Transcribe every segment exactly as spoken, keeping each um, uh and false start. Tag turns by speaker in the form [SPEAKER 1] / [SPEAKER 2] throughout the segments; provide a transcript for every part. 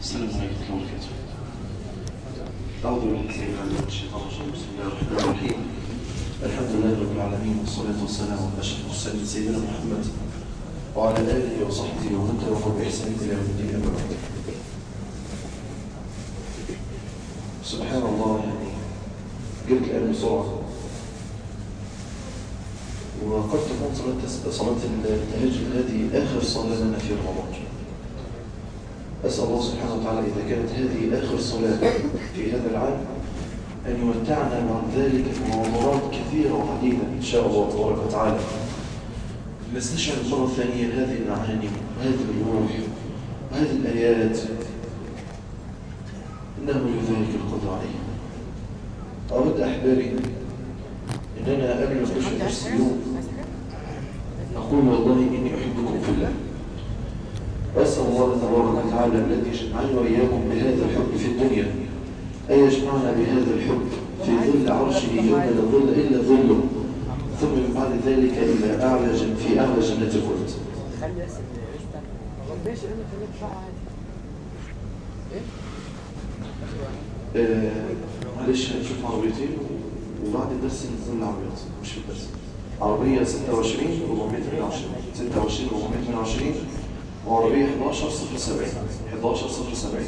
[SPEAKER 1] السلام عليكم ورحمة الله وبركاته. أعوذ بالله من الشيطان الرجيم. بسم الله الرحمن الرحيم. الحمد لله رب العالمين والصلاة والسلام على أشرف المرسلين سيدنا محمد وعلى آله وصحبه ومن تبعهم بإحسان إلى يوم الدين أما بعد. سبحان الله، يعني جبت الآن بسرعة، وقد تكون صلاة صلاة التهجد هذه آخر صلاة لنا في رمضان. أسأل الله سبحانه وتعالى إذا كانت هذه آخر صلاة في هذا العام أن يمتعنا بعد ذلك في موضوعات كثيرة وعديدة إن شاء الله تبارك وتعالى، نستشعر مرة ثانية هذه المعاني وهذه الروح وهذه الآيات، إنه لذلك القدر عليه. أود أحبابي إننا قبل ما نخش درس اليوم أقول والله إني أحبكم في الله، وأسأل الله تبارك وتعالى الذي يجمعني وإياكم بهذا الحب في الدنيا أن يجمعنا بهذا الحب في ظل عرشه يوم لا ظل إلا ظله، ثم من بعد ذلك إلى أعلى جن في أعلى جنة الخلد. آه معلش هنشوف عربيتين وبعد الدرس ننزل العربيات، مش في الدرس. عربية ستة وعشرين أربعمائة واثنين وعشرين ستة وعشرين أربعمائة واثنين وعشرين وعربية إحدى عشر صفر سبعين إحدى عشر صفر سبعين.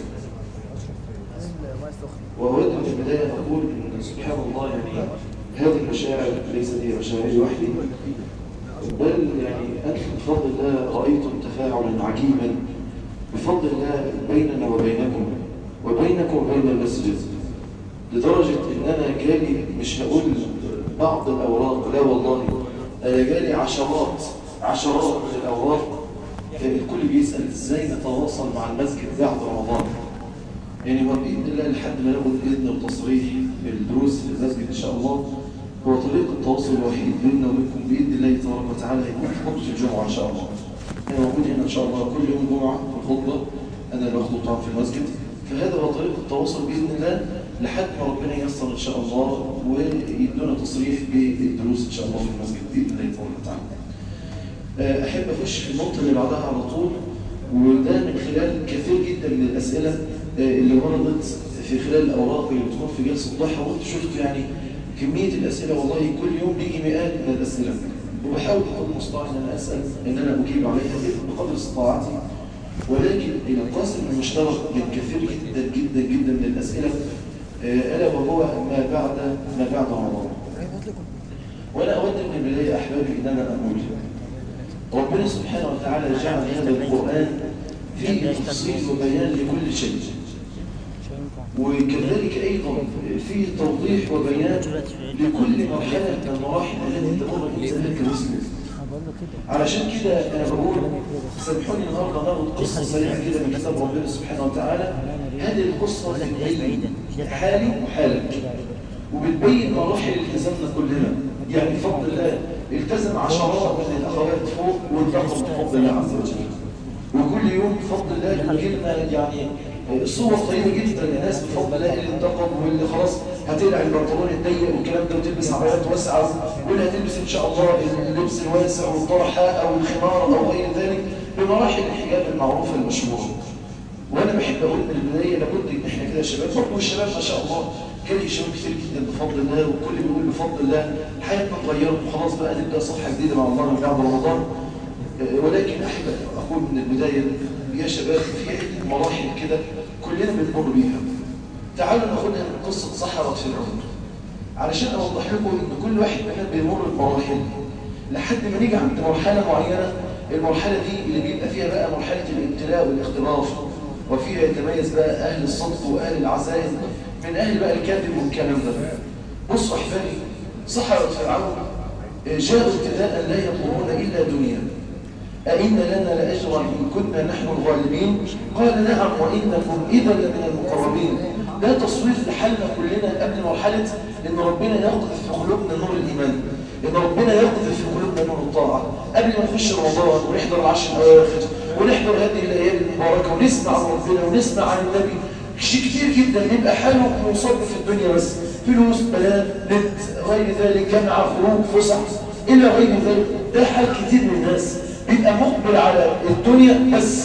[SPEAKER 1] وأود في البداية أقول إن سبحان الله يعني هذه المشاعر ليست هي مشاعري وحدي، بل يعني أنتم بفضل الله رأيتم تفاعلا عجيبا بفضل الله بيننا وبينكم وبينكم وبين المسجد، لدرجة إن أنا جالي مش هقول بعض الأوراق، لا والله أنا جالي عشرات عشرات من الأوراق. الكل بيسأل إزاي نتواصل مع المسجد بعد رمضان، يعني هو بإذن الله لحد ما ناخد إذن وتصريح الدروس في المسجد إن شاء الله، هو طريق التواصل الوحيد بيننا وبينكم بإذن الله تبارك وتعالى هيكون في خطبة الجمعة إن شاء الله. أنا موجود هنا إن شاء الله كل يوم جمعة في الخطبة، أنا اللي باخده طبعا في المسجد، فهذا هو طريق التواصل بإذن الله لحد ما ربنا ييسر إن شاء الله ويدونا تصريح بالدروس إن شاء الله في المسجد بإذن الله تبارك وتعالى. أحب أخش في النقطة اللي بعدها على طول، وده من خلال كثير جدا من الأسئلة اللي وردت في خلال الأوراق اللي بتكون في جلسة الضحى، وانت شفت يعني كمية الأسئلة، والله كل يوم بيجي مئات من الأسئلة، وبحاول بقدر المستطاع إن أنا أسأل إن أنا أجيب عليها بقدر استطاعتي، ولكن القاسم المشترك من كثير جدا جدا جدا من الأسئلة ألا وهو ما بعد ما بعد رمضان. وأنا أود من البداية أحبابي إن أنا أقول ربنا سبحانه وتعالى جعل هذا القرآن فيه تفصيل وبيان لكل شيء، وكذلك أيضا فيه توضيح وبيان لكل مرحلة من المراحل التي تمر الإنسان كمسلم. علشان كده أنا بقول سامحوني النهارده ناخد قصة سريعة كده من كتاب ربنا سبحانه وتعالى. هذه القصة بتبين حالي وحالك، وبتبين مراحل التزامنا كلنا، يعني بفضل الله التزم عشرات من الأخوات فوق وانتقم بفضل الله عز وجل، وكل يوم بفضل الله يجيلنا يعني صور طيبة جدا للناس بفضل الله اللي انتقم واللي خلاص هتقلع البنطلون الضيق والكلام ده وتلبس عبايات واسعة، واللي هتلبس ان شاء الله اللبس الواسع والطرحة او الخمار او غير ذلك بمراحل الحجاب المعروفة المشهورة. وانا بحب اقول من البداية لابد ان احنا كده شباب، برضه الشباب ما شاء الله كان شباب كتير جدا بفضل الله، والكل بيقول بفضل الله حياتنا اتغيرت وخلاص بقى نبدا صفحة جديدة مع الله من بعد رمضان. ولكن احب اقول من البداية يا شباب في عدة مراحل كده كلنا بنمر بيها. تعالوا ناخدها من قصة سحرة فرعون علشان اوضح لكم ان كل واحد مننا بيمر بمراحل لحد ما نيجي عند مرحلة معينة. المرحلة دي اللي بيبقى فيها بقى مرحلة الابتلاء والاختراف، وفيها يتميز بقى اهل الصدق واهل العزائم من اهل بقى الكذب والكلام ده. بصوا احبابي، سحرة فرعون جاءوا ابتداء لا يطلبون الا دنيا. أئن لنا لأجرا إن كنا نحن الغالبين؟ قال نعم وإنكم إذا لمن المقربين. ده تصوير لحالنا كلنا قبل مرحلة إن ربنا يقذف في قلوبنا نور الإيمان، إن ربنا يقذف في قلوبنا نور الطاعة قبل ما نخش رمضان ونحضر العشر الأواخر ونحضر هذه الأيام المباركة ونسمع عن ربنا ونسمع عن النبي. شيء كتير جدا بيبقى حاله موصل في الدنيا بس، فلوس، بلاد، نت، غير ذلك، جامعة، خروج، فسح إلى غير ذلك. ده حال كتير من الناس بيبقى مقبل على الدنيا بس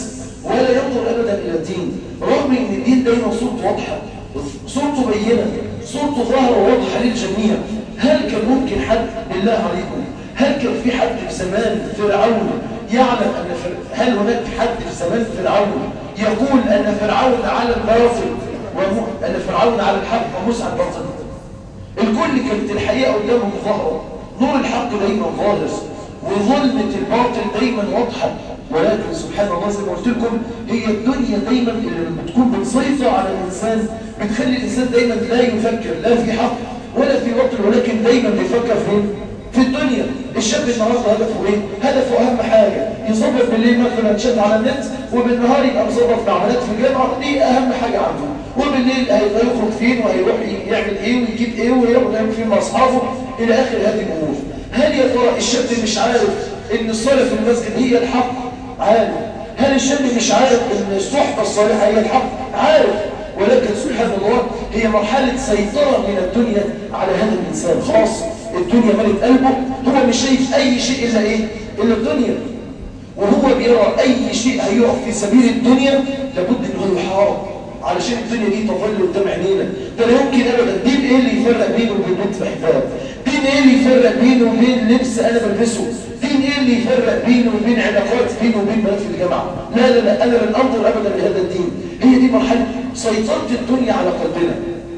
[SPEAKER 1] ولا ينظر أبدا إلى الدين، رغم أن الدين دايما صورته واضحة، صورته بينة، صورته ظاهرة وواضحة للجميع. هل كان ممكن حد بالله عليكم، هل كان في حد في زمان فرعون يعلم أن فر... هل هناك حد في زمان فرعون يقول أن فرعون على الباطل وأن فرعون على الحق وموسى على الباطل؟ الكل كانت الحقيقة قدامهم ظاهرة، نور الحق دايما ظاهر وظلمة الباطل دايما واضحة. ولكن سبحان الله زي ما قلت لكم، هي الدنيا دايما اللي بتكون بتسيطر على الإنسان، بتخلي الإنسان دايما لا يفكر لا في حق ولا في باطل، ولكن دايما بيفكر فين؟ في الدنيا. الشاب النهارده هدفه ايه؟ هدفه اهم حاجه يظبط بالليل مثلا شات على النت، وبالنهار يبقى مظبط في عمليات في الجامعه، دي اهم حاجه عنده. وبالليل هيخرج فين وهيروح يعمل ايه ويجيب ايه ويروح يعمل فين مع اصحابه الى اخر هذه الامور. هل يا ترى الشاب مش عارف ان الصلاه في المسجد هي الحق؟ عارف. هل الشاب مش عارف ان الصحبه الصالحه هي الحق؟ عارف. ولكن سبحان الله هي مرحله سيطره من الدنيا على هذا الانسان. خلاص الدنيا ملت قلبه، هو مش شايف اي شيء الا ايه؟ الا الدنيا. وهو بيرى اي شيء هيقف في سبيل الدنيا لابد ان هو يحارب علشان الدنيا دي تظل قدام عينينا. ده لا يمكن ابدا. دين ايه اللي يفرق بينه وبين بنت بحبها؟ دين ايه اللي يفرق بينه وبين لبس انا بلبسه؟ دين ايه اللي يفرق بينه وبين علاقات بينه وبين بنات في الجامعه؟ لا لا لا، انا لن انظر ابدا لهذا الدين. هي دي مرحله سيطره الدنيا على قلبنا.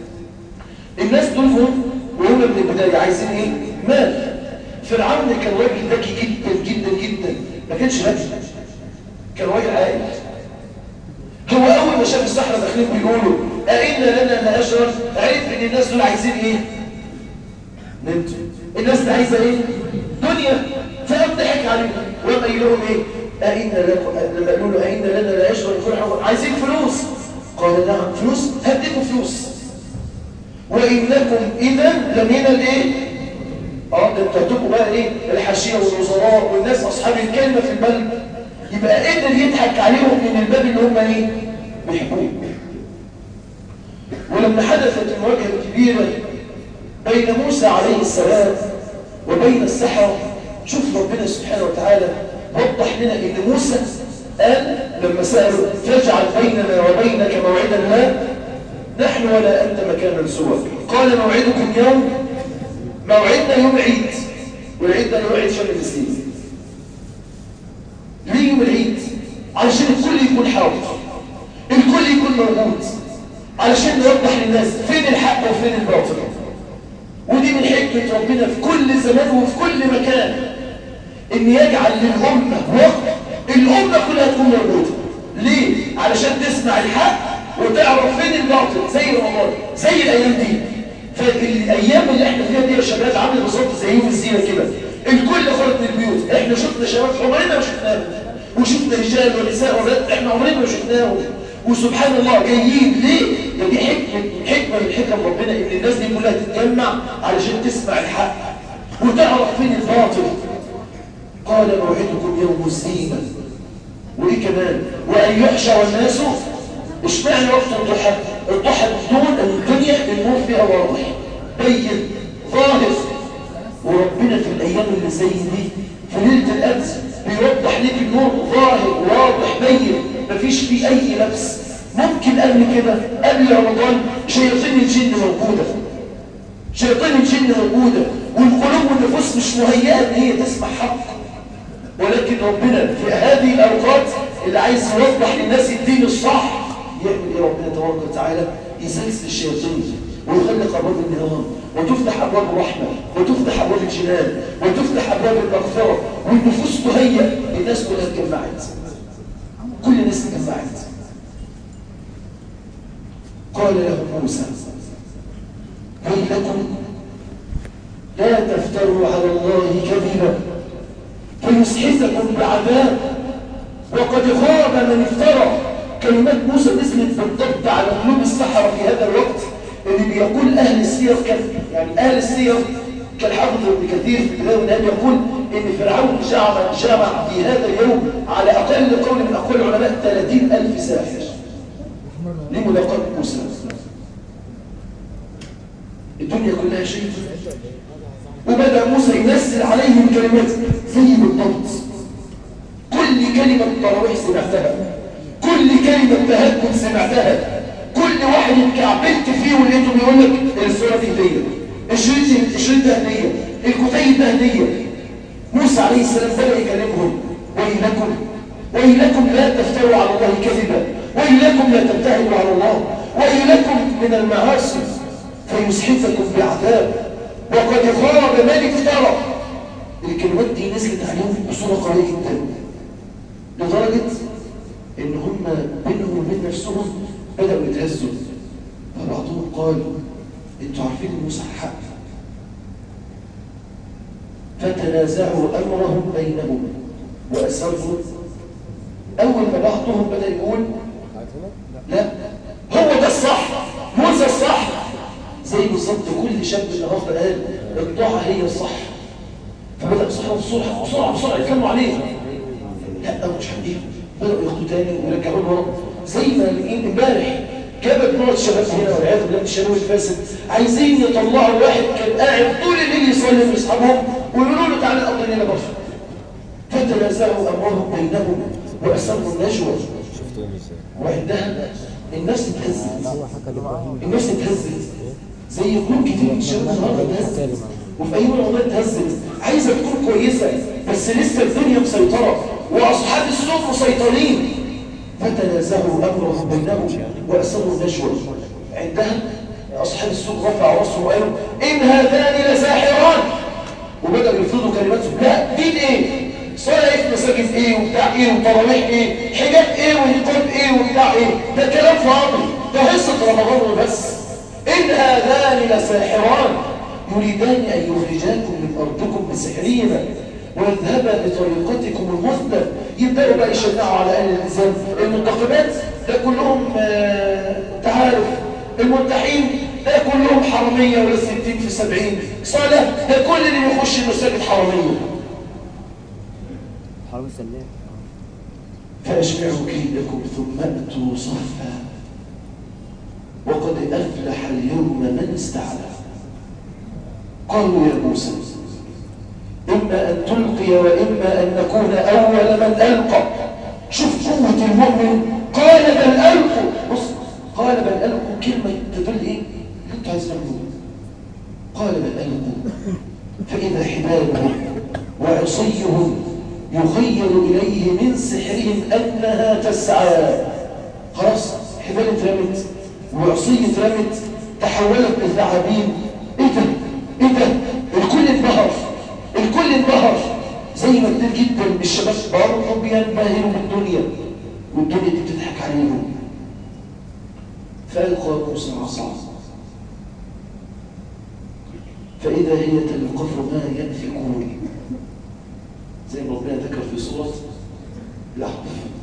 [SPEAKER 1] الناس دول هم وهم من البدايه عايزين ايه؟ مال. فرعون كان راجل ذكي جدا جدا جدا، ما كانش ذكي، كان راجل عاقل. هو اول ما شاف السحرة داخلين بيقولوا أئن لنا لأجرا، عرف ان الناس دول عايزين ايه؟ نمتوا. الناس دي عايزه ايه؟ دنيا. فقام ضحك عليهم وقام قايل لهم ايه؟ أئن لكم، لما قالوا له أئن لنا لأجرا عايزين فلوس، قال نعم فلوس، هديكم فلوس وإنكم إذا لمن الايه؟ اه ده انتوا هتبقوا بقى ايه؟ الحاشيه والوزراء والناس اصحاب الكلمه في البلد. يبقى قدر يضحك عليهم من الباب اللي هم ايه؟ بيحبوه. ولما حدثت المواجهه الكبيره بين موسى عليه السلام وبين السحرة، شوف ربنا سبحانه وتعالى وضح لنا ان موسى قال لما سأله فاجعل بيننا وبينك موعدا لا نحن ولا أنت مكانا سوى. قال موعدكم يوم، موعدنا يوم عيد، والعيد ده يوم عيد شهر السنين. ليه يوم العيد؟ علشان الكل يكون حاضر، الكل يكون موجود، علشان نوضح للناس فين الحق وفين الباطل. ودي من حكمة ربنا في كل زمان وفي كل مكان، ان يجعل للأمة وقت الأمة كلها تكون موجودة. ليه؟ علشان تسمع الحق وتعرف فين الباطل، زي رمضان، زي الأيام دي. فالأيام اللي احنا فيها دي يا شباب عامل بالظبط زي يوم الزينة كده، الكل خرج من البيوت. احنا شفنا شباب عمرنا ما شفناهم، وشفنا رجال ونساء وبنات احنا عمرنا ما شفناهم، وسبحان الله جايين ليه؟ ده دي حكمة حكمة من حكم ربنا ان الناس دي كلها تتجمع علشان تسمع الحق وتعرف فين الباطل. قال موعدكم يوم الزينة. وليه كمان؟ وأن يحشر الناس. اشمعنى وقت الضحى؟ الضحى بدون الدنيا النور فيها واضح بين ظاهر، وربنا في الأيام اللي زي دي في ليلة القدر بيوضح لك النور ظاهر واضح بين، مفيش فيه أي لبس. ممكن قبل كده قبل رمضان شياطين الجن موجودة، شياطين الجن موجودة، والقلوب والنفوس مش مهيئة ان هي تسمع حق. ولكن ربنا في هذه الأوقات اللي عايز يوضح للناس الدين الصح يعمل ايه ربنا تبارك وتعالى؟ يسلسل الشياطين ويغلق ابواب النيران، وتفتح ابواب الرحمه، وتفتح ابواب الجنان، وتفتح ابواب المغفره، والنفوس تهيأ. الناس كلها اتجمعت، كل الناس اتجمعت. قال لهم موسى ويلكم لا تفتروا على الله كذبا فيسحتكم بعذاب وقد خاب من افترى. كلمات موسى نزلت بالضبط على قلوب السحرة في هذا الوقت، اللي بيقول أهل السير كان يعني أهل السير كالحافظ ابن كثير في البداية والنهاية يقول إن فرعون جمع جمع في هذا اليوم على أقل قول من أقوال العلماء ثلاثين ألف ساحر لملاقاة موسى. الدنيا كلها شيء، وبدأ موسى ينزل عليهم كلمات زي بالضبط. كل كلمة التراويح سمعتها، كل كلمة تهكم سمعتها، كل واحد اتكعبلت فيه ولقيته بيقول لك الصورة دي هدية، الشريط الشريط ده هدية، الكتيب ده هدية. موسى عليه السلام بدأ يكلمهم: ويلكم ويلكم لا تفتروا على الله كذبا، ويلكم لا تبتهلوا على الله، ويلكم من المعاصي فيسحفكم بعذاب، وقد خاب من افترى. الكلمات دي نزلت عليهم بصورة قوية جدا، لدرجة ان هم بينهم وبين نفسهم بدأوا يتهزوا. فبعضهم قال: انتوا عارفين ان موسى حق. فتنازعوا امرهم بينهم واسروا. اول ما بعضهم بدأ يقول: لا، هو ده الصح، موسى الصح. زي بالظبط كل شاب النهارده قال الطاعه هي الصح، فبدأ الصحابه بسرعه بسرعه بسرعه يتكلموا عليه. لا مش حقيقي، بدأوا ياخدوا تاني ويرجعوا له. زي ما لقين امبارح جابت نوع الشباب هنا والعياذ بالله الشباب الفاسد عايزين يطلعوا واحد كان قاعد طول الليل يصلي من اصحابهم ويقولوا له تعالى قضي لنا برضه. فتنازعوا امرهم بينهم واسروا النجوى. وعندها الناس اتهزت، الناس اتهزت زي قلوب كتير من الشباب النهارده اتهزت، وفي اي رمضان اتهزت، عايزه تكون كويسه بس لسه الدنيا مسيطره واصحاب السوق مسيطرين. فتنازعوا امرهم بينهم واسروا النجوى. عندها اصحاب السوق رفعوا راسهم وقالوا: ان هذان لساحران، وبداوا يفرضوا كلماتهم. لا، دين ايه؟ صلاه ايه؟ مساجد ايه وبتاع ايه وتراويح ايه؟ حجاب ايه ونقاب ايه وبتاع ايه؟ ده كلام فاضي، ده حصه رمضان وبس. ان هذان لساحران يريدان ان يخرجاكم من ارضكم بسحرهما ويذهبا بطريقتكم المثلى. يبداوا بقى يشجعوا على اهل الالتزام. المنتقبات ده كلهم تعارف، المنتحين ده كلهم حراميه ولا ستين في سبعين صالح، ده كل اللي يخش المساجد حراميه.
[SPEAKER 2] حرام السلام.
[SPEAKER 1] فاجمعوا كيدكم ثم اتوا صفا وقد افلح اليوم من استعلى. قالوا: يا موسى إما أن تلقي وإما أن نكون أول من ألقى. شوف قوة المؤمن. قال: بل ألقوا. بص، قال: بل ألقوا كلمة تدل إيه؟ اللي أنت عايز تعمله. قال: بل ألقوا فإذا حبالهم وعصيهم يخيل إليه من سحرهم أنها تسعى. خلاص، حبال اترمت وعصي اترمت تحولت لثعابين. إيه ده؟ إيه ده؟ الكل انبهر، الكل انبهر. زي ما كتير جدا من الشباب برضه بينبهروا بالدنيا والدنيا دي بتضحك عليهم. فألقى موسى عصاه فإذا هي تلقف ما يأفكون، زي ما ربنا ذكر في سورة الأحقاف.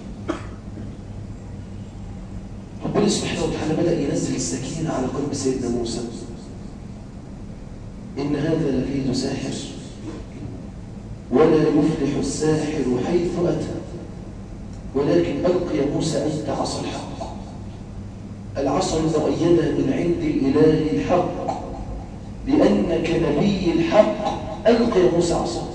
[SPEAKER 1] ربنا سبحانه وتعالى بدأ ينزل السكينة على قلب سيدنا موسى. إن هذا لكيد ساحر ولا يفلح الساحر حيث أتى، ولكن ألقي موسى أنت عصا الحق. العصا المؤيدة من عند الإله الحق، لأنك نبي الحق. ألقي موسى عصاك.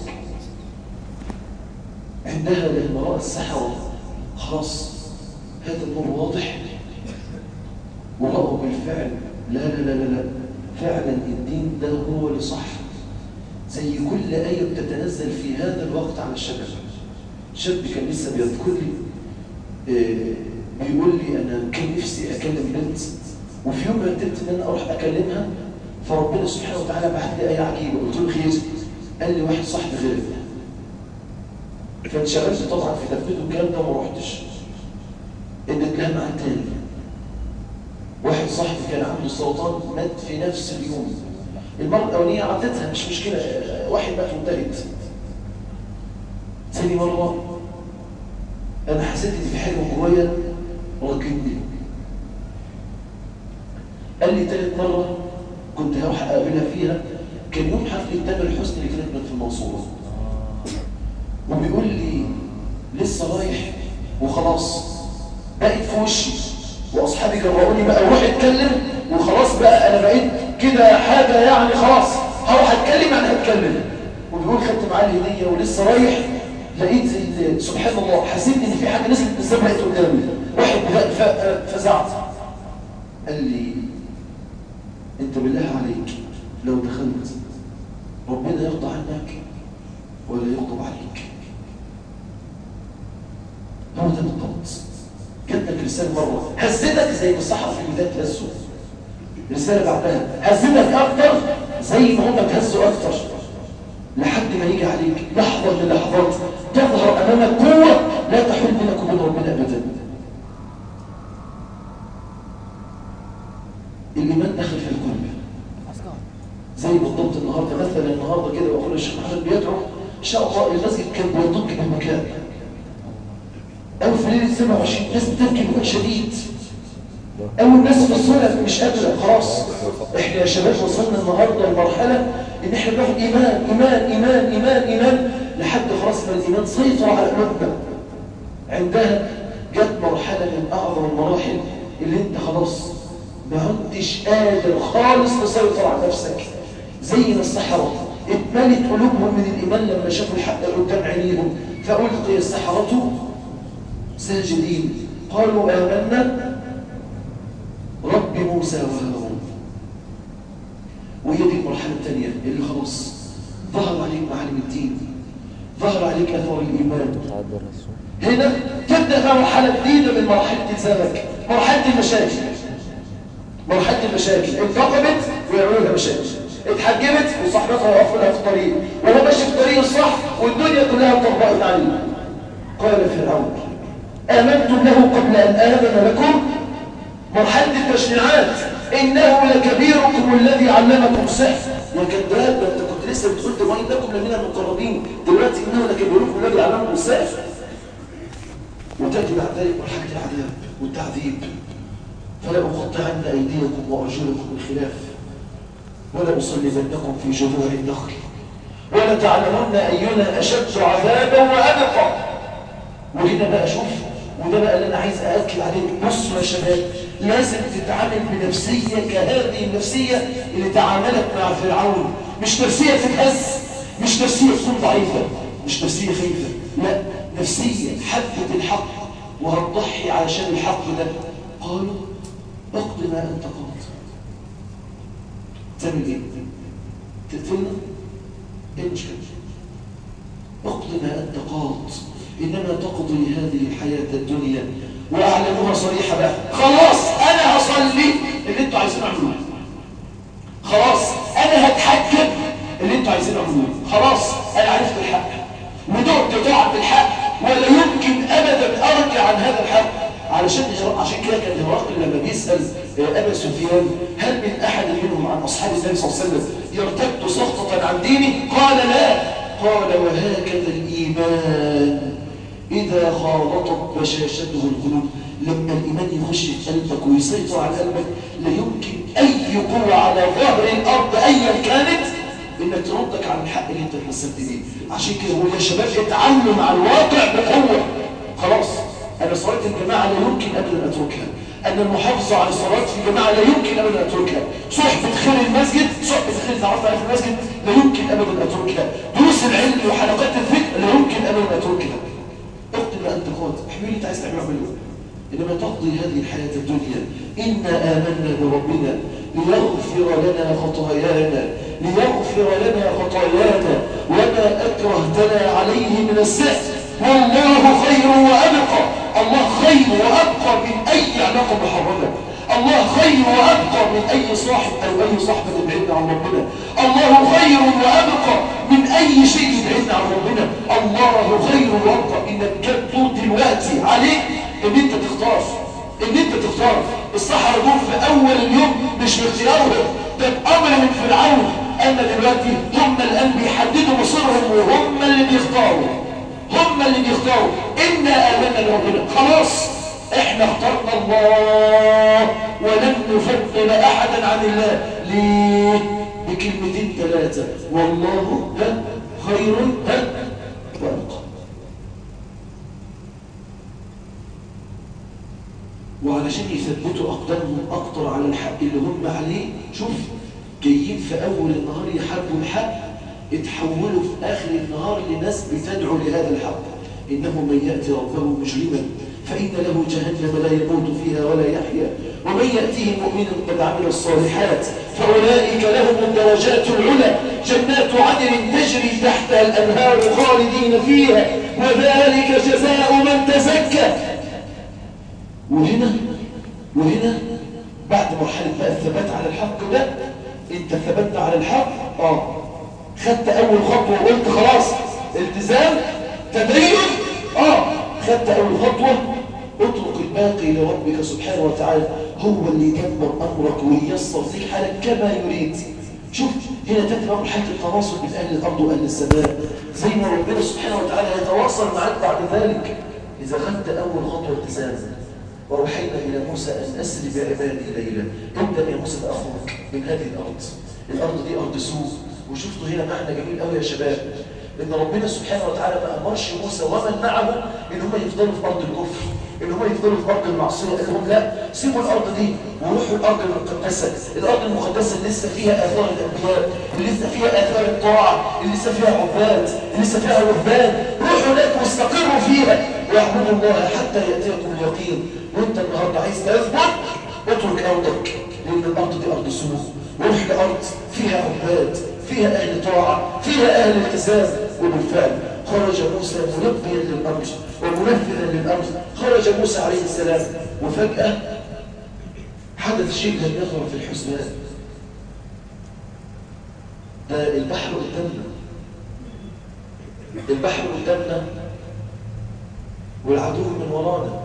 [SPEAKER 1] عندها لما رأى السحرة خلاص هذا النور واضح، ورأوا بالفعل لا لا لا لا لا فعلا الدين ده هو اللي صح. زي كل آية بتتنزل في هذا الوقت على الشباب. شاب كان لسه بيذكر لي آه بيقول لي أنا كان نفسي أكلم بنت، وفي يوم رتبت إن أنا أروح أكلمها، فربنا سبحانه وتعالى بعت لي آية عجيبة. قلت له: خير؟ قال لي: واحد صاحبي غير. فانشغلت طبعا في تثبيت الكلام ده وما رحتش. ادت لها مع التاني. واحد صاحبي كان عنده سرطان مات في نفس اليوم. المرة الأولانية عدتها مش مشكلة، واحد مات وانتهت. ثاني مرة أنا حسيت إن في حاجة جوايا ركبني. قال لي ثالث مرة كنت هروح أقابلها فيها، كان يوم حفلة تامر حسني اللي كانت في المنصورة، وبيقول لي لسه رايح وخلاص بقيت في وشي، واصحابي جرؤوني بقى اروح اتكلم وخلاص بقى انا بقيت كده حاجه يعني خلاص هروح اتكلم انا هتكلم. وبيقول خدت معاه الهديه ولسه رايح لقيت سبحان الله، حسيت ان في حاجه نزلت من السماء لقيت قدامي واحد فزعت. قال لي انت بالله عليك لو دخلت ربنا يرضى عنك ولا يغضب عليك؟ هو ده بالضبط. جاتك رساله مره هزتك زي ما الصحراء في البدايه هزوا، رساله بعدها هزتك اكتر زي ما هم اتهزوا اكتر، لحد ما يجي عليك لحظه من اللحظات تظهر امامك قوه لا تحول بينك وبين ربنا ابدا. الايمان دخل في القلب زي بالضبط. النهارده مثلا النهارده كده واخونا الشيخ محمد بيدعو ان شاء الله المسجد كان بيضج بالمكان، او في ليله سبعة وعشرين ناس بتبكي بكاء شديد، او الناس في الصلاه مش قادره خلاص. احنا يا شباب وصلنا النهارده لمرحله ان احنا بناخد ايمان ايمان ايمان ايمان ايمان لحد خلاص ما الايمان سيطر على قلوبنا. عندها جت مرحله من اعظم المراحل اللي انت خلاص ما عدتش قادر خالص تسيطر على نفسك، زي ما السحرة اتملت قلوبهم من الإيمان لما شافوا الحق قدام عينيهم، فألقي السحرة ساجدين قالوا آمنا رب موسى وهارون. وهي دي المرحلة الثانية اللي خلاص ظهر عليك معالم الدين، ظهر عليك أثر الإيمان. هنا تبدأ بقى مرحلة جديدة من مرحلة التزامك، مرحلة المشاكل. مرحلة المشاكل انتقبت ويعملوا لها مشاكل، اتحجبت وصاحبتها وقفوا لها في الطريق، وهو ماشي في الطريق الصح والدنيا كلها طبقت عليه. قال فرعون آمنتم له قبل أن آذن لكم. مرحلة التشريعات إنه لكبيركم الذي علمكم السحر. يا كذاب ده انت كنت لسه بتقول ده وإنكم لمن المقربين، دلوقتي إنه لكبيركم الذي علمكم السحر. وتأتي بعد ذلك مرحلة العذاب والتعذيب. فلا أقطعن أيديكم وأرجلكم من خلاف ولا أصلبنكم في جذوع النخل ولا تعلمون أينا أشد عذابا وأبقى. وهنا بقى شوف، وده بقى اللي أنا عايز أأكد عليك. بصوا يا شباب، لازم تتعامل بنفسية كهذه النفسية اللي تعاملت مع فرعون. مش نفسية تتهز، مش نفسية تكون ضعيفة، مش نفسية خايفة، لا، نفسية حبت الحق وهتضحي علشان الحق ده. قالوا اقض ما أنت قاض. تعمل ايه؟ تقتلنا؟ ايه المشكلة؟ اقض ما أنت قاض، إنما تقضي هذه الحياة الدنيا. وأعلموها صريحة بقى، خلاص أنا هصلي اللي انتوا عايزين اعملوه، خلاص أنا هتحكم اللي انتوا عايزين اعملوه، خلاص أنا عرفت الحق ودقت طاعة بالحق ولا يمكن أبدا أرجع عن هذا الحق. علشان عشان كده كان هرقل لما بيسأل أبا سفيان هل من أحد منهم عن أصحاب النبي صلى الله عليه وسلم يرتد سخطة عن دينه؟ قال لا. قال وهكذا الإيمان إذا خالطت بشاشته القلوب. لما الإيمان يخش في قلبك ويسيطر على قلبك لا يمكن أي قوة على ظهر الأرض أيا كانت إنك تردك عن الحق اللي أنت اتمسكت بيه. عشان كده بقول يا شباب اتعاملوا مع الواقع بقوة. خلاص أنا صلاة الجماعة لا يمكن أبدا أتركها، أن المحافظة على الصلاة في الجماعة لا يمكن أبدا أتركها، صحبة خير المسجد، صحبة خير تعرف عليها في المسجد لا يمكن أبدا أتركها، دروس العلم وحلقات الذكر لا يمكن أبدا أتركها. اقضي ما أنت قاض، احملي أنت عايز تعمل اعمله، إنما تقضي هذه الحياة الدنيا. إنا آمنا بربنا ليغفر لنا خطايانا ليغفر لنا خطايانا وما أكرهتنا عليه من السحر والله خير وأبقى. الله خير وأبقى من أي علاقة محرمة، الله خير وأبقى من أي صاحب أو أي صاحبة يبعدنا عن ربنا، الله خير وأبقى من أي شيء يبعدنا عن ربنا، الله خير وأبقى. إنك كان طول دلوقتي عليك إن أنت تختار، إن أنت تختار. الصحراء دول في أول اليوم مش باختيارهم، ده بأمر من فرعون. أما دلوقتي هم الآن بيحددوا مصيرهم وهم اللي بيختاروا، هم اللي بيختاروا. إنا آمنا بربنا، خلاص احنا اخترنا الله ولن نفضل أحدا عن الله. ليه؟ بكلمتين ثلاثة، والله ها خير ها وأبقى. وعلشان يثبتوا أقدامهم أكتر على الحق اللي هم عليه، شوف جايين في أول النهار يحاربوا الحق اتحولوا في آخر النهار لناس بتدعو لهذا الحق. إنه من يأتي ربه مجرما فإن له جهنم لا يموت فيها ولا يحيا ومن يأتيه مؤمنا قد عمل الصالحات فأولئك لهم الدرجات العلى جنات عدن تجري تحتها الأنهار خالدين فيها وذلك جزاء من تزكى. وهنا وهنا بعد مرحلة بقى الثبات على الحق ده، انت ثبتت على الحق، اه خدت أول خطوة وقلت خلاص التزام تدين، اه خدت أول خطوة، اترك الباقي لربك سبحانه وتعالى، هو اللي يدبر أمرك وييسر لك حالك كما يريد. شوف هنا تأتي مرحلة التواصل بين أهل الأرض وأهل السماء، زي ما ربنا سبحانه وتعالى يتواصل معك بعد ذلك. إذا خدت أول خطوة التزام وروحينا إلى موسى أن أسري بعبادي ليلا، ابدأ يا موسى تأخرك من هذه الأرض. الأرض دي أرض سوء. وشفتوا هنا معنى جميل قوي يا شباب، إن ربنا سبحانه وتعالى ما أمرش موسى ومن معه إن هم يفضلوا في أرض الكفر، إن هم يفضلوا في أرض المعصية. قال لهم لا، سيبوا الأرض دي وروحوا الأرض المقدسة. الأرض المقدسة اللي لسه فيها آثار الأنبياء، اللي لسه فيها آثار الطاعة، اللي لسه فيها عباد، اللي لسه فيها رهبان. روحوا هناك واستقروا فيها واعبدوا الله حتى يأتيكم اليقين. وأنت النهارده عايز تثبت، اترك أرضك، لأن الأرض دي أرض سوء. وروح لأرض فيها عباد، فيها أهل طاعة، فيها أهل التزام. وبالفعل خرج موسى ملبيا للأمر ومنفذا للأمر. خرج موسى عليه السلام وفجأة حدث شيء لم يظهر في الحسبان. ده البحر قدامنا، البحر قدامنا والعدو من ورانا،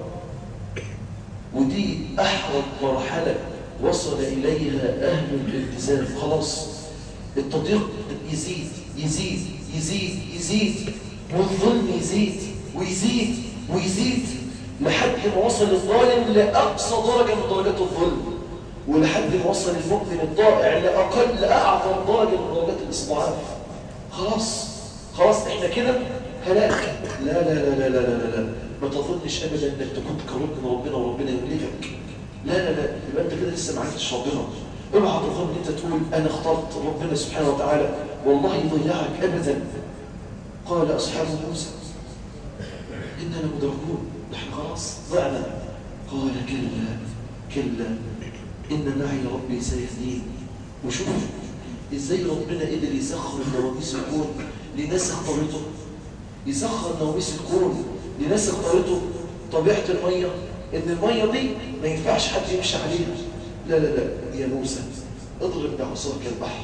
[SPEAKER 1] ودي أحرج مرحلة وصل إليها أهل الالتزام. خلاص التضييق يزيد يزيد يزيد يزيد، والظلم يزيد ويزيد ويزيد، لحد ما وصل الظالم لأقصى درجة من درجات الظلم، ولحد ما وصل المؤمن الضائع لأقل لأعظم درجة من درجات الاستضعاف. خلاص خلاص احنا كده هلاك. لا لا لا لا لا لا لا، ما تظنش أبدا أنك تكون قريب من ربنا وربنا يملكك. لا لا لا، يبقى أنت كده لسه ما عرفتش ربنا. اوعى تظن ان انت تقول انا اخترت ربنا سبحانه وتعالى، والله يضيعك ابدا. قال اصحاب موسى اننا مدركون، نحن خلاص ضعنا. قال كلا كلا ان معي ربي سيهدين. وشوف ازاي ربنا قدر يسخر نواميس الكون لناس اختارته، يسخر نواميس الكون لناس اختارته. طبيعه الميه ان الميه دي ما ينفعش حد يمشي عليها. لا لا لا يا موسى، اضرب بعصاك البحر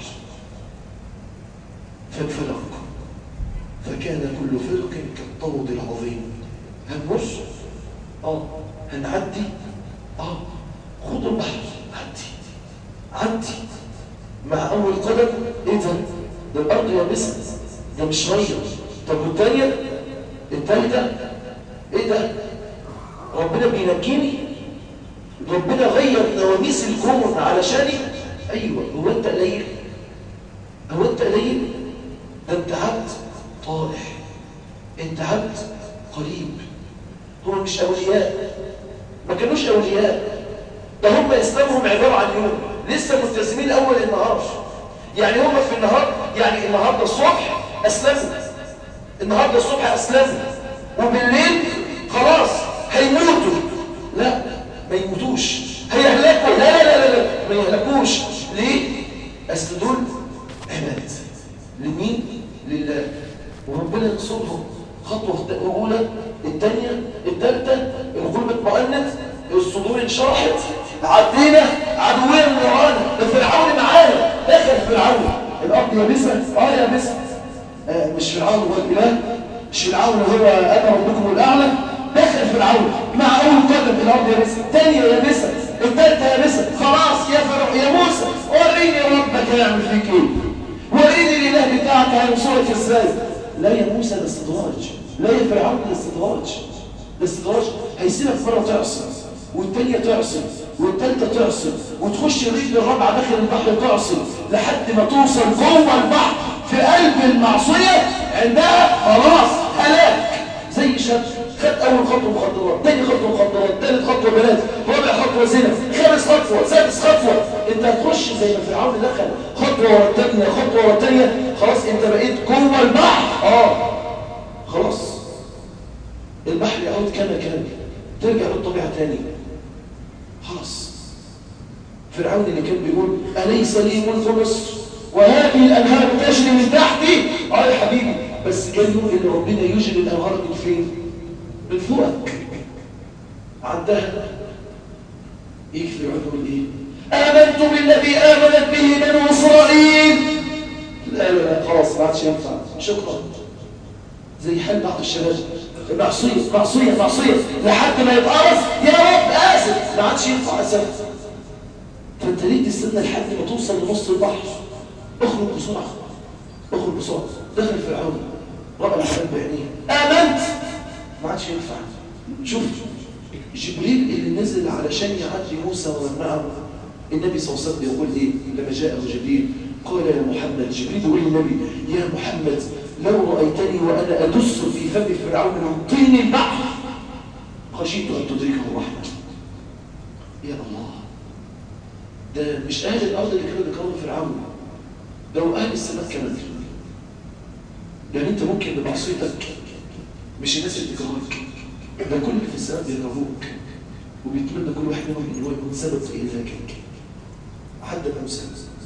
[SPEAKER 1] فانفلق فكان كل فرق كالطود العظيم. هنمر؟ اه هنعدي؟ اه خدوا البحر، عدي عدي مع اول قدم. ايه ده؟ ده الارض يابسه، ده مش ميه. طب والثانيه الثالثه ايه ده؟ ربنا بينجيني، ربنا غير نواميس الكون علشاني. ايوه، هو انت قليل؟ هو انت قليل؟ ده انت عبد طائح، انت عبد قريب. هم مش اولياء، ما كانوش اولياء، ده هم اسلامهم عباره عن يوم لسه ملتزمين اول النهار. يعني هم في النهار، يعني النهارده الصبح اسلموا، النهارده الصبح اسلموا، وبالليل خلاص هيموتوا. لا ما يموتوش، هيهلكوا. لا لا لا لا ما يهلكوش. ليه؟ اصل دول عباد لمين؟ لله. وربنا ينصرهم خطوه الاولى، الثانيه، الثالثه. القلوب اطمأنت، الصدور انشرحت، عدينا عدوين من ورانا. ده فرعون معانا، دخل فرعون. الارض يابسه، اه يابسه. آه مش فرعون هو الاله، مش فرعون هو انا ربكم الاعلى. دخل فرعون مع اول قدم الارض يابسه، الثانيه يابسه، الثالثه يابسه. خلاص يا فرعون يا موسى وريني ربك هيعمل فيك ايه، وريني الاله بتاعك هينصرك ازاي. لا يا موسى ده استدراج، لا يا فرعون ده استدراج، ده استدراج. هيسيبك مره تعصي، والثانيه تعصي، والثالثه تعصي، وتخش الرجل الرابعه داخل البحر تعصي، لحد ما توصل جوه البحر في قلب المعصيه. عندها خلاص هلاك. زي شاب خد اول خطوه مخدرات، ثاني خطوه مخدرات، ثالث خطوه بنات، رابع خطوه زنا، خامس خطوه، سادس خطوه. انت هتخش زي ما فرعون دخل، خطوه خطوة ورا التانية خطوة ورا التانية، خلاص انت بقيت جوه البحر. اه خلاص البحر يعود كما كان، ترجع للطبيعة تاني. خلاص فرعون اللي كان بيقول أليس لي ملك مصر وهذه الأنهار تجري من تحتي، اه يا حبيبي، بس كان يقول إن ربنا يجري الأنهار من فين؟ من فوقك. عدها يجي فرعون يقول إيه؟ آمنت بالذي آمنت به بنو إسرائيل. لا لا لا خلاص ما عادش ينفع، شكرا. زي حال بعض الشباب، معصية معصية معصية لحد ما يتقرص يا رب آسف، ما عادش ينفع أسف. فأنت ليه تستنى لحد ما توصل لنص البحر؟ اخرج بسرعة، اخرج بسرعة. دخل فرعون رأى العذاب بعينيه، آمنت، ما عادش ينفع. شوف جبريل اللي نزل علشان يعدي موسى ومعه النبي صلى الله عليه وسلم يقول ايه لما جاءه جبريل؟ قال يا محمد، جبريل يقول للنبي يا محمد لو رأيتني وأنا أدس في فم فرعون من طين البحر خشيت أن تدركه الرحمة. يا الله، ده مش أهل الأرض اللي كانوا بيكرهوا فرعون، ده هو أهل السماء كمان. يعني أنت ممكن بمعصيتك مش الناس اللي بيكرهوك، ده كل اللي في السماء بيكرهوك وبيتمنى كل واحد منهم إن هو يكون سبب في إهلاكك. حد موسى.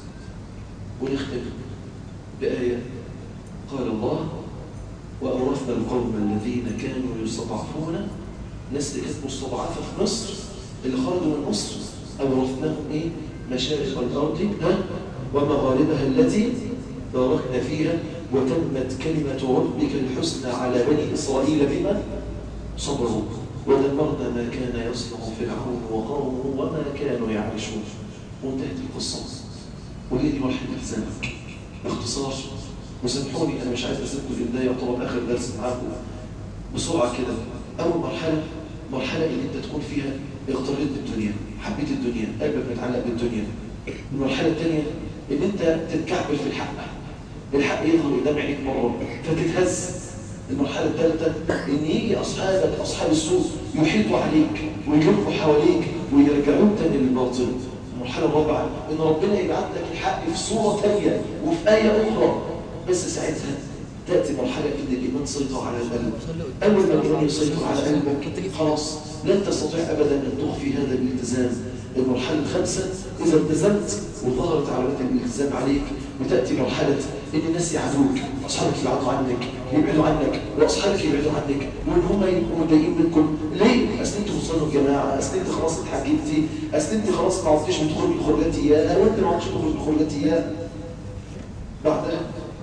[SPEAKER 1] ونختم بآية قال الله وأورثنا القوم الذين كانوا يستضعفون، الناس اللي كانت مستضعفة في مصر اللي خرجوا من مصر أورثناهم إيه؟ مشارق الأرض ومغاربها التي باركنا فيها وتمت كلمة ربك الحسنى على بني إسرائيل بما صبروا ودمرنا ما كان يصنع فرعون وقومه وما كانوا يعرشون. وانتهت القصة، وهي دي مرحلة التزامك باختصار. وسامحوني أنا مش عايز أسيبكم في البداية يعتبر آخر درس معاكم بسرعة كده. أول مرحلة مرحلة اللي أنت تكون فيها اغتريت بالدنيا، حبيت الدنيا، قلبك متعلق بالدنيا. المرحلة الثانية إن أنت تتكعبل في الحق، الحق يظهر قدام عينيك مرة فتتهز. المرحلة الثالثة إن يجي أصحابك أصحاب السوء يحيطوا عليك ويجروا حواليك ويرجعوك تاني للباطل. المرحلة الرابعة إن ربنا يبعث لك الحق في صورة ثانية وفي آية أخرى، بس ساعتها تأتي مرحلة إن الإيمان سيطر على القلب. أول ما الإيمان يسيطر على قلبك خلاص لن تستطيع أبدا أن تخفي هذا الالتزام. المرحلة الخامسة إذا التزمت وظهرت علامات الالتزام عليك وتأتي مرحلة إن الناس يعدوك، أصحابك يبعدوا عنك يبعدوا عنك وأصحابك يبعدوا عنك وإن هم يبقوا متضايقين منكم. ليه؟ أصل أنتوا وصلوا الجماعة، أصل أنت خلاص اتحجبتي، أصل أنت خلاص ما عدتش بتخرج الخروجات إياها وأنت ما عدتش بتخرج الخروجات إياها. بعدها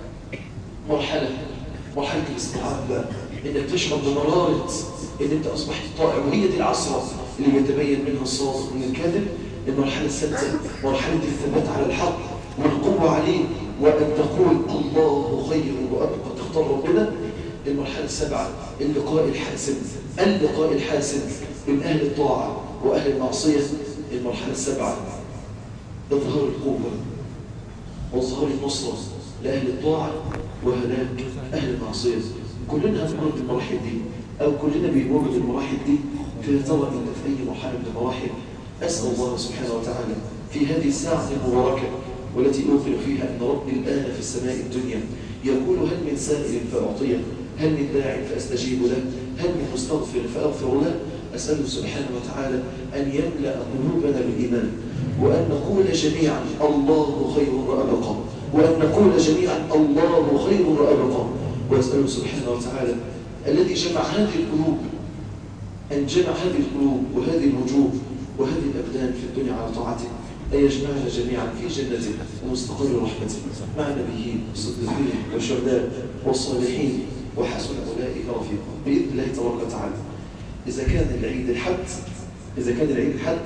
[SPEAKER 1] مرحلة مرحلة الاستيعاب بقى، إنك تشعر بمرارة إن أنت أصبحت طائع، وهي دي العصرة اللي يتبين منها الصادق من الكاذب. المرحلة السادسة مرحلة الثبات على الحق والقوة عليه وأن تقول الله خير وأبقى، تختار ربنا. المرحلة السابعة اللقاء الحاسم، اللقاء الحاسم بين أهل الطاعة وأهل المعصية. المرحلة السابعة إظهار القوة وإظهار النصرة لأهل الطاعة وهلاك أهل المعصية. كلنا هنمر بالمراحل دي أو كلنا بيمر بالمراحل دي، في ترى إن في أي مرحلة من المراحل أسأل الله سبحانه وتعالى في هذه الساعة المباركة والتي أوقن فيها أن ربي الآن في السماء الدنيا يقول هل من سائل فأعطيه، هل من داع فأستجيب له، هل من مستغفر فأغفر له. أسأله سبحانه وتعالى أن يملأ قلوبنا بالإيمان وأن نقول جميعا الله خير وأبقى، وأن نقول جميعا الله خير وأبقى. وأسأله سبحانه وتعالى الذي جمع هذه القلوب أن جمع هذه القلوب وهذه الوجوه وهذه الأبدان في الدنيا على طاعته أن يجمعنا جميعا في جنته ومستقر رحمته مع النبيين والصديقين والشهداء والصالحين وحسن أولئك رفيقا بإذن الله تبارك وتعالى. إذا كان العيد الحد إذا كان العيد الحد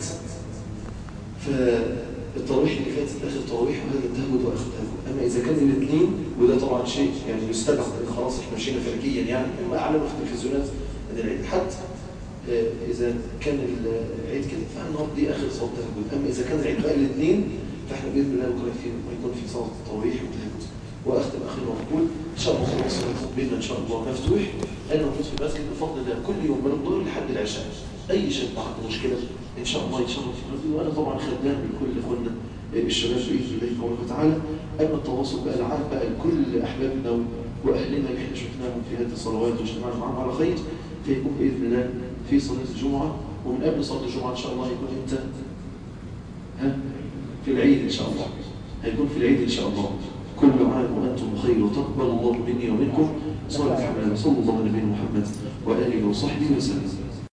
[SPEAKER 1] فالتراويح اللي فاتت آخر تراويح وهذا التهود وآخر تهود. أما إذا كان الاثنين وده طبعا شيء يعني يستبعد لأن خلاص إحنا مشينا فلكيا يعني إما أعلم في التلفزيونات أن العيد الحد إذا كان العيد كده فالنهارده دي آخر صلاة تهجد. أما إذا كان العيد بقى الاثنين فإحنا بإذن الله بكرة في يكون في صلاة التراويح وتهجد. وأختم آخر وأقول إن شاء الله خلاص بيننا إن شاء الله مفتوح. أنا موجود في المسجد بفضل الله كل يوم من الظهر لحد العشاء. أي شيء عنده مشكلة إن شاء الله يتشرف في المسجد وأنا طبعا خدام لكل إخواننا الشباب بإذن الله تبارك وتعالى. أما التواصل بقى العام بقى لكل أحبابنا وأهلنا اللي احنا شفناهم في هذه الصلوات واجتمعنا معهم على خير، فيكون بإذن الله في صلاة الجمعة، ومن قبل صلاة الجمعة إن شاء الله هيكون إمتى؟ ها؟ في العيد إن شاء الله، هيكون في العيد إن شاء الله. كل عام وأنتم بخير وتقبل الله مني ومنكم صالح الأعمال. صلى الله على نبينا محمد وآله وصحبه وسلم.